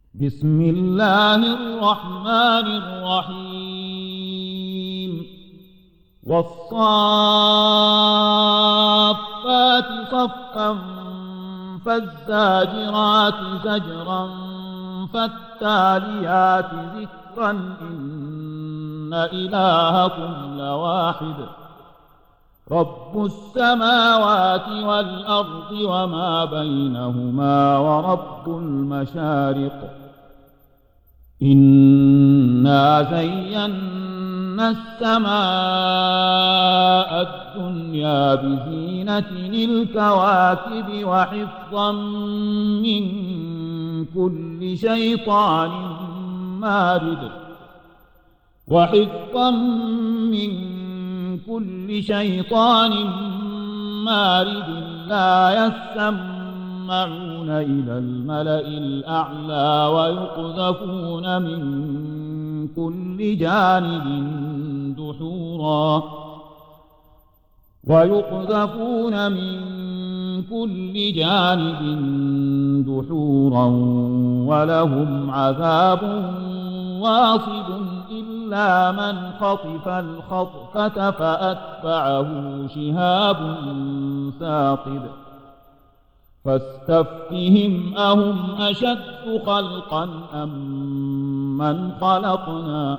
بسم الله الرحمن الرحيم والصافات صفا فالزاجرات زجرا فالتاليات ذكرا إن إلهكم لواحد رب السماوات والأرض وما بينهما ورب المشارق إنا زينا السماء الدنيا بزينة الكواكب وحفظا من كل شيطان مارد لا يسمعون إلى الملأ الأعلى ويقذفون من كل جانب دحورا ولهم عذاب واصب إلا من خطف الخطفة فأتبعه شهاب ثاقب فاستفتهم أهم أشد خلقا أم من خلقنا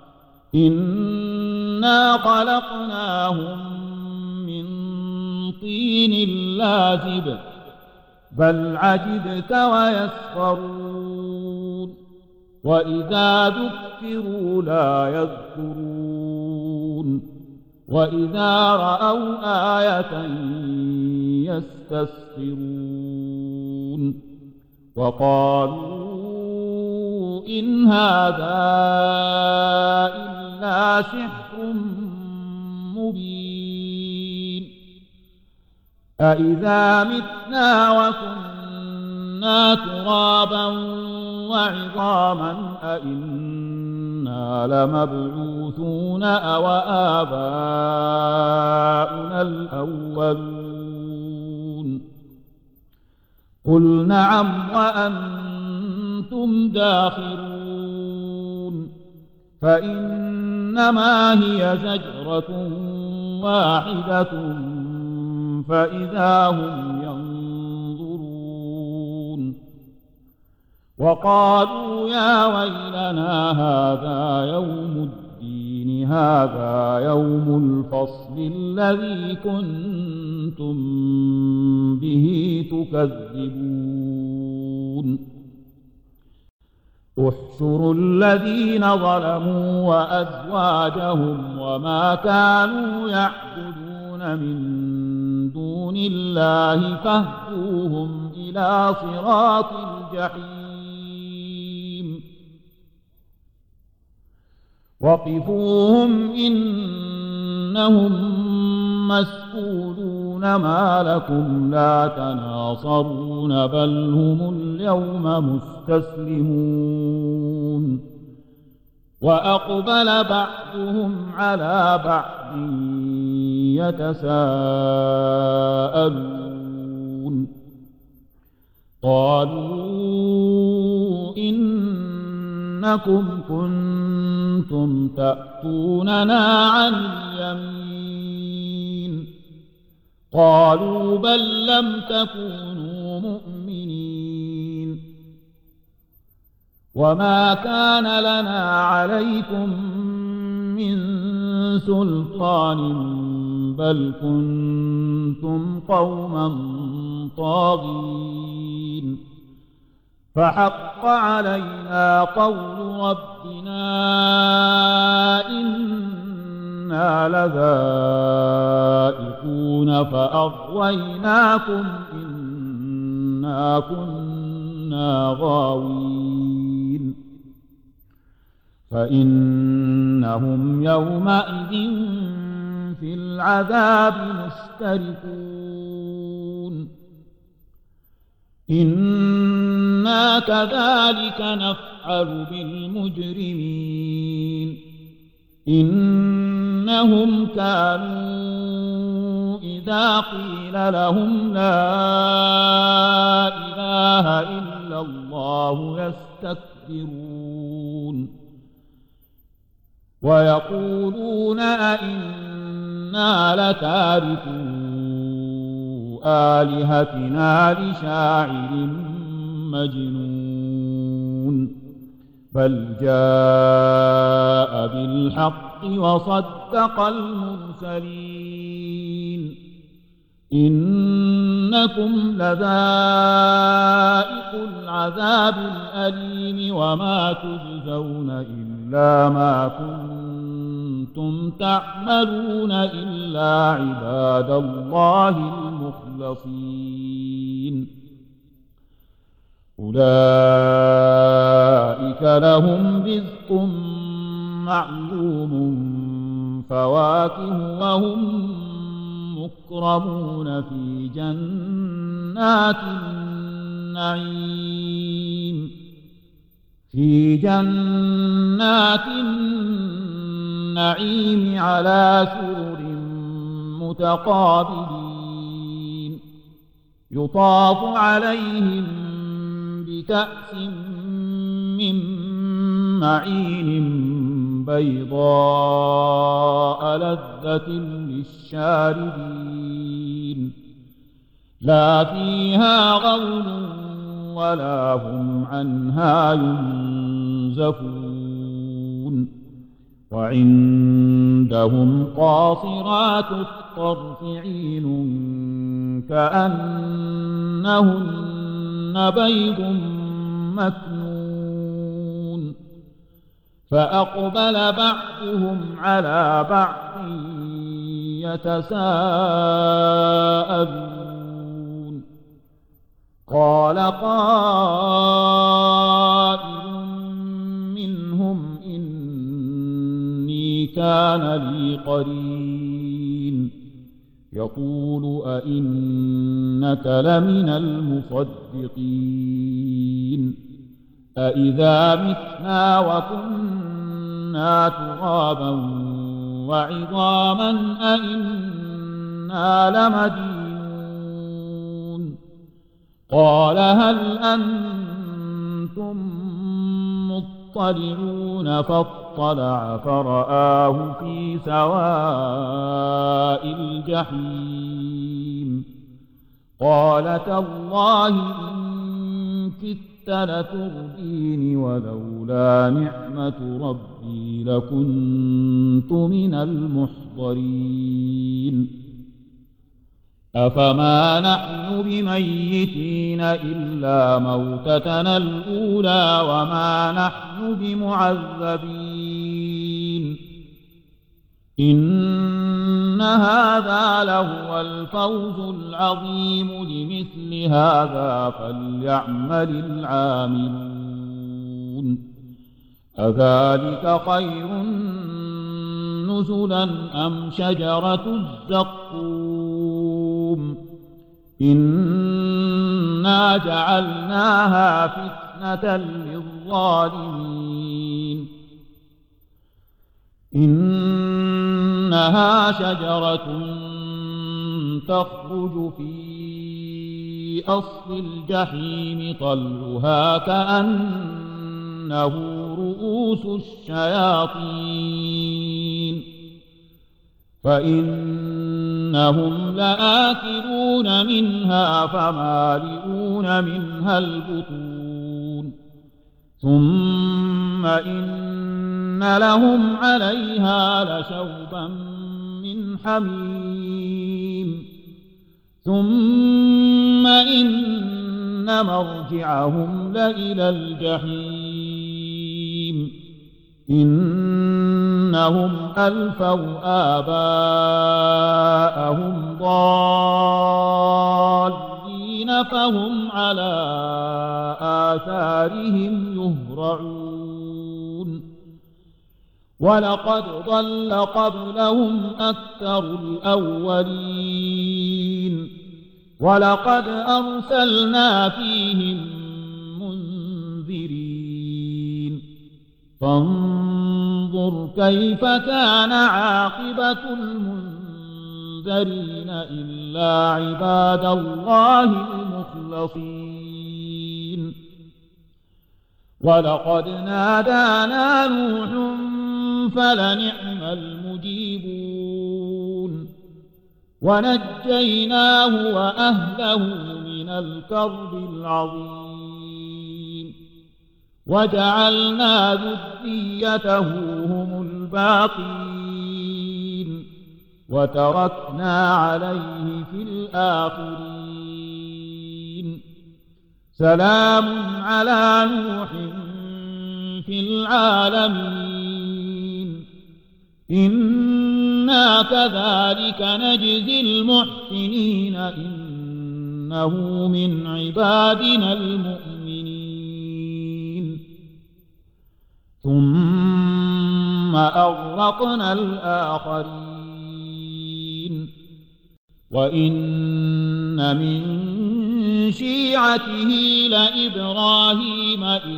إنا خلقناهم من طين لازب بل عجبت ويسخرون وإذا ذكروا لا يذكرون وإذا رأوا آية يستسخرون وقالوا إن هذا إلا سحر مبين أإذا متنا وكنا ترابا وعظاما أإنا لمبعوثون أو آباؤنا الأولون قل نعم وأنتم داخرون فإنما هي زجرة واحدة فإذا هم ينظرون وقالوا يا ويلنا هذا يوم الدين هذا يوم الفصل الذي كنتم به تكذبون احشروا الذين ظلموا وأزواجهم وما كانوا يعبدون من دون الله فاهدوهم إلى صراط الجحيم وقفوهم إنهم مسؤولون ما لكم لا تناصرون بل هم اليوم مستسلمون وأقبل بعضهم على بعض يتساءلون قالوا إنكم كنتم تأتوننا عن اليمين قالوا بل لم تكونوا مؤمنين وما كان لنا عليكم من سلطان بل كنتم قوما طاغين فحق علينا قول ربنا إنا لذائقون فأغويناكم إنا كنا غاوين فإنهم يومئذ في العذاب مشتركون إنا كذلك نفعل بالمجرمين إنهم كانوا إذا قيل لهم لا إله إلا إلا الله يستكبرون ويقولون أئنا لتاركو آلهتنا لشاعر مجنون بل جاء بالحق وصدق المرسلين إنكم لذائق العذاب الأليم وما تجزون إلا ما كنتم تعملون إلا عباد الله المخلصين أولئك لهم رزق معلوم فواكه وهم مكرمون في جنات النعيم على سرر متقابلين يطاف عليهم بكأس من معين بيضاء لذة للشاربين لا فيها غول ولا هم عنها ينزفون وعندهم قاصرات الطرف عين كأنهن بيض مكنون فأقبل بعضهم على بعض يتساءلون قال قائل منهم إني كان لي قرين يقول أئنك لمن المصدقين أإذا متنا وكنا ترابا وعظاما أئنا لمدينون قال هل أنتم مطلعون فاطلع فرآه في سواء الجحيم قال تالله إن كدت لتردين ولولا نعمة ربي لكنت من المحضرين أفما نحن بميتين إلا موتتنا الأولى وما نحن بمعذبين إن هذا لهو الفوز العظيم لمثل هذا فليعمل العاملون أذلك خير نزلا أم شجرة الزقوم إنا جعلناها فتنة للظالمين إنها شجرة تخرج في أصل الجحيم طلعها كأنه رؤوس الشياطين فإنهم لآكلون منها فمالئون منها البطون ثم إن لهم عليها لشوبا من حميم ثم إن مرجعهم لإلى الجحيم إنهم ألفوا آباءهم ضالين فهم على آثارهم يهرعون ولقد ضل قبلهم أكثر الأولين ولقد أرسلنا فيهم منذرين فانظر كيف كان عاقبة المنذرين إلا عباد الله المخلصين ولقد نادانا نوح فلنعم المجيبون ونجيناه وأهله من الكرب العظيم وجعلنا ذريته هم الباقين وتركنا عليه في الآخرين سلام على نوح في العالمين إنا كذلك نجزي المحسنين إنه من عبادنا المؤمنين ثم أغرقنا الآخرين وإن من شيعته لإبراهيم إذ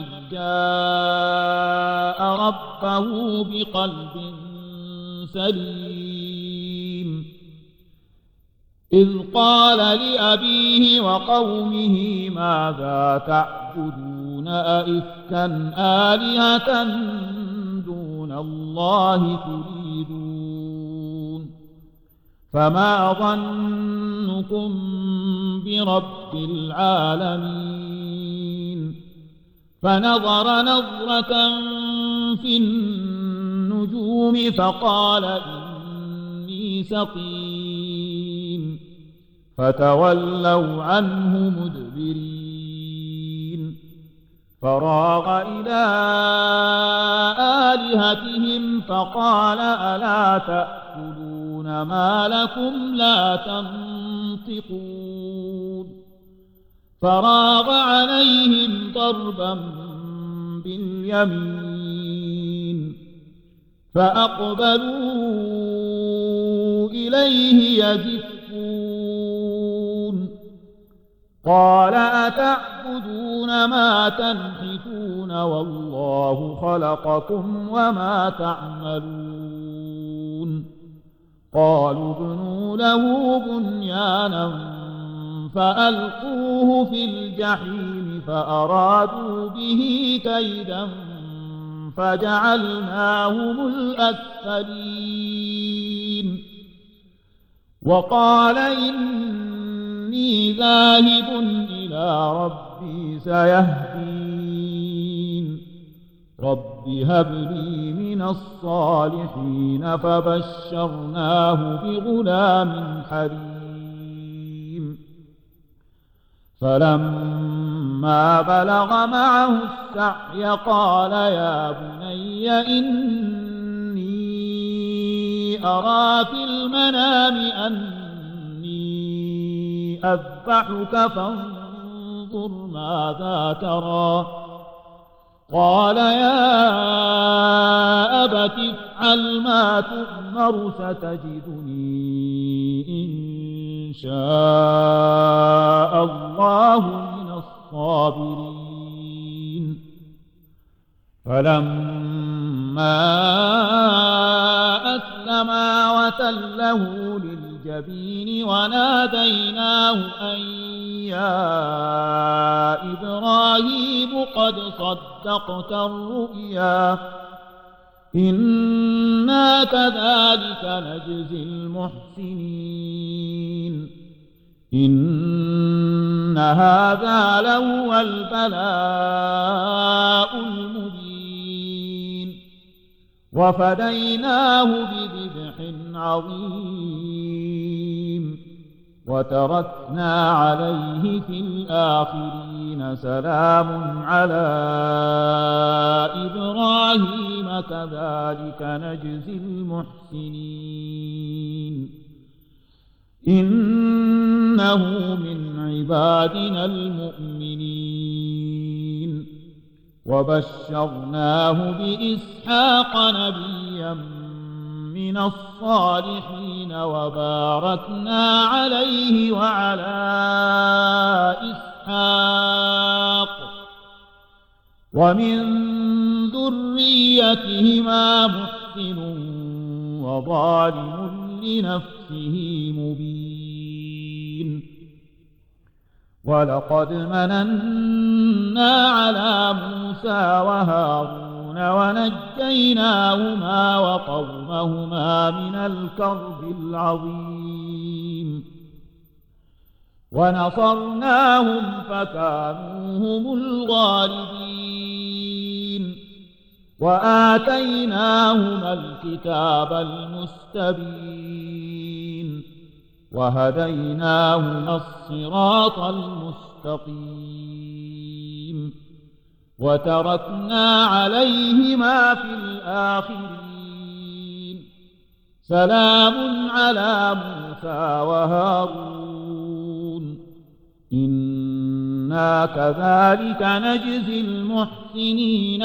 جاء ربه بقلب سليم إذ قال لأبيه وقومه ماذا تعبدون أئفكا آلهة دون الله تريدون فما ظنكم برب العالمين فنظر نظرة في النجوم فقال إني سقيم فتولوا عنه مدبرين فراغ إلى آلهتهم فقال ألا تأكلون ما لكم لا تنطقون فراغ عليهم ضربا باليمين فأقبلوا إليه يزفون قال أتعبدون ما تنحتون والله خلقكم وما تعملون قالوا ابنوا له بنيانا فألقوه في الجحيم فأرادوا به كيدا فجعلناهم الأسفلين وقال إني ذاهب إلى ربي سيهدين رب هب لي من الصالحين فبشرناه بغلام حليم فلما بلغ معه السعي قال يا بني إني أرى في المنام أني أذبحك فانظر ماذا ترى قال يا أبت افعل ما تؤمر ستجدني إن شاء الله من الصابرين فلما أسلما وتله للجبين وناديناه أن يا إبراهيم قد صدقت الرؤيا إنا كذلك نجزي المحسنين إن هذا لهو البلاء المبين وفديناه بذبح عظيم وتركنا عليه في الآخرين سلام على إبراهيم كذلك نجزي المحسنين إنه من عبادنا المؤمنين وبشرناه بإسحاق نبيا من الصالحين وباركنا عليه وعلى إسحاق ومن ذريتهما محسن وظالم لنفسه مبين ولقد مننا على موسى وهارون ونجيناهما وقومهما من الكرب العظيم ونصرناهم فكانوا هم الغالبين وآتيناهما الكتاب المستبين وهديناهما الصراط المستقيم وتركنا عليهما في الآخرين سلام على موسى وهارون إنا كذلك نجزي المحسنين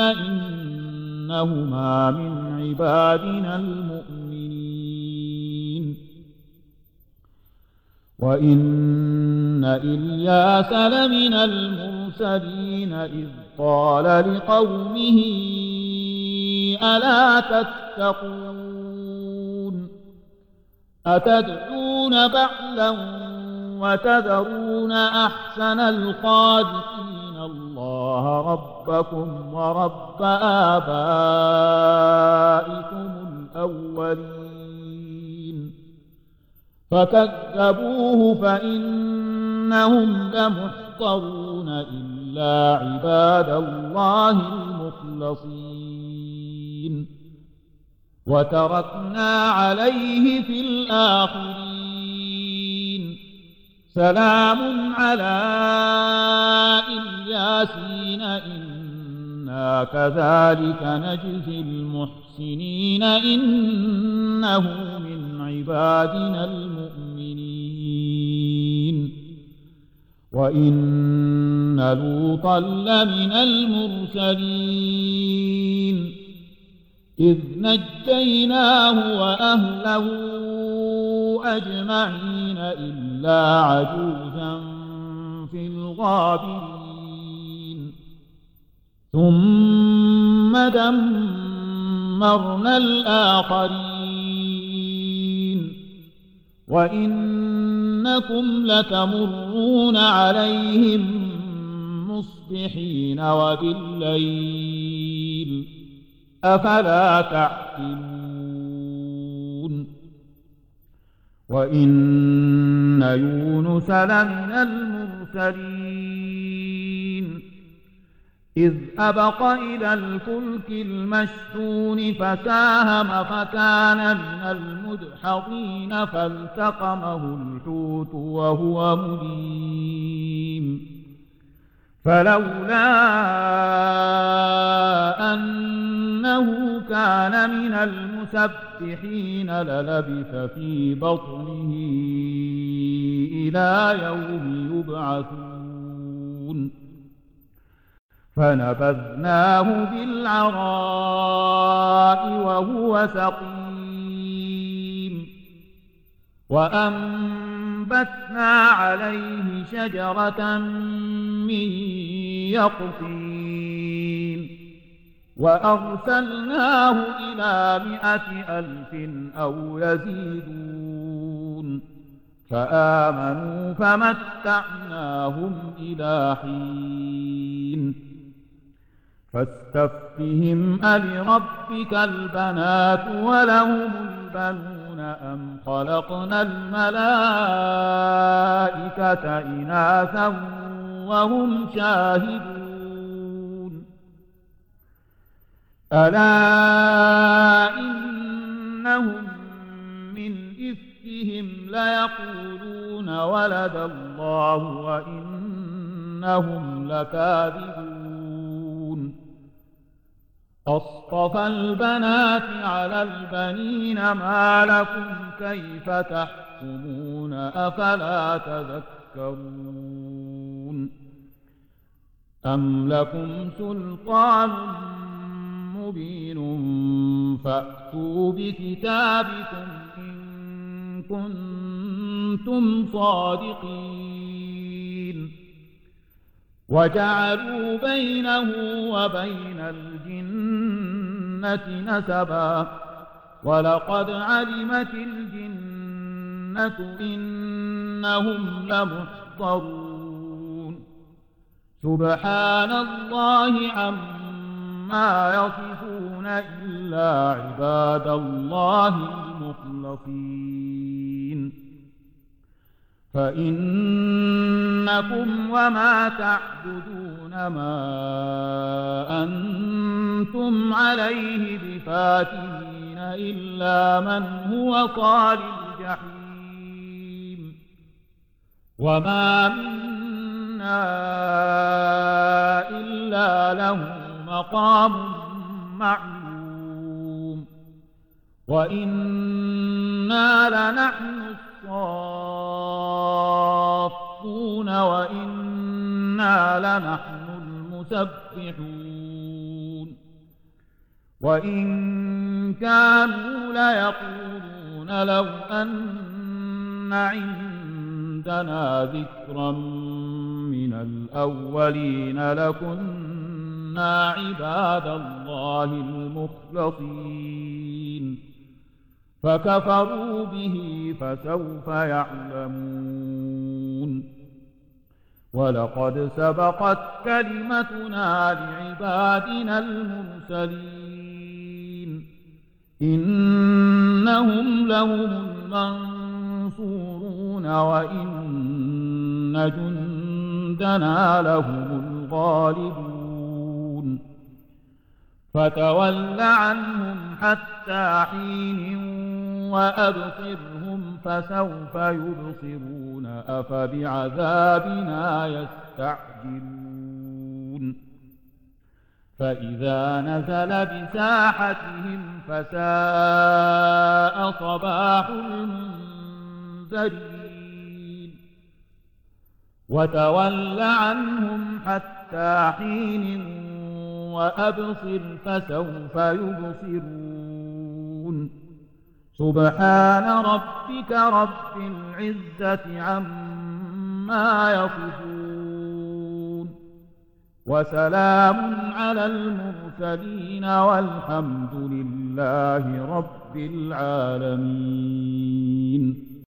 إنهما من عبادنا المؤمنين وإن إلياس لمن المرسلين إذ قال لقومه ألا تتقون أتدعون بعلا وتذرون أحسن الخالقين الله ربكم ورب آبائكم الأولين فكذبوه فإنهم لمحضرون إلا عباد الله المخلصين وتركنا عليه في الآخرين سلام على الياسين إنا كذلك نجزي المحسنين إنه من عبادنا المؤمنين وإن لوطا لمن المرسلين إذ نجيناه وأهله أجمعين إلا عجوزا في الغابرين ثم دمرنا الآخرين وإنكم لتمرون عليهم مصبحين وبالليل أفلا تعقلون وإن يونس لمن المرسلين إذ أبق إلى الفلك المشحون فساهم فكان من المدحضين فالتقمه الحوت وهو مليم فلولا أنه كان من المسبحين للبث في بطنه إلى يوم يبعثون فنبذناه بالعراء وهو سقيم وأنبتنا عليه شجرة من يقطين وأرسلناه إلى 100,000 أو يزيدون فآمنوا فمتعناهم إلى حين فاستفتهم ألربك البنات ولهم البنون أم خلقنا الملائكة إناثا وهم شاهدون ألا إنهم من إفكهم ليقولون ولد الله وإنهم لكاذبون أصطفى البنات على البنين ما لكم كيف تحكمون أفلا تذكرون أم لكم سلطان مبين فأتوا بكتابكم إن كنتم صادقين وجعلوا بينه وبين الجنة نسبا ولقد علمت الجنة إنهم لمحضرون سبحان الله عما يصفون إلا عباد الله المخلصين فإنكم وما تعبدون ما أنتم عليه بفاتنين إلا من هو صال الجحيم وما منا إلا له مقام معلوم وإنا لنحن الصافون وإنا لنحن المسبحون وإن كانوا ليقولون لو أن عندنا ذكرا من الأولين لكنا عباد الله المخلصين فكفروا به فسوف يعلمون ولقد سبقت كلمتنا لعبادنا المرسلين إنهم لهم المنصورون وإن جندنا لهم الغالبون فتول عنهم حتى حين وأبصرهم فسوف يبصرون أفبعذابنا يستعجلون فإذا نزل بساحتهم فساء صباح المنذرين وتول عنهم حتى حين وأبصر فسوف يبصرون سبحان ربك رب العزة عما يصفون وسلام على المرسلين والحمد لله رب العالمين.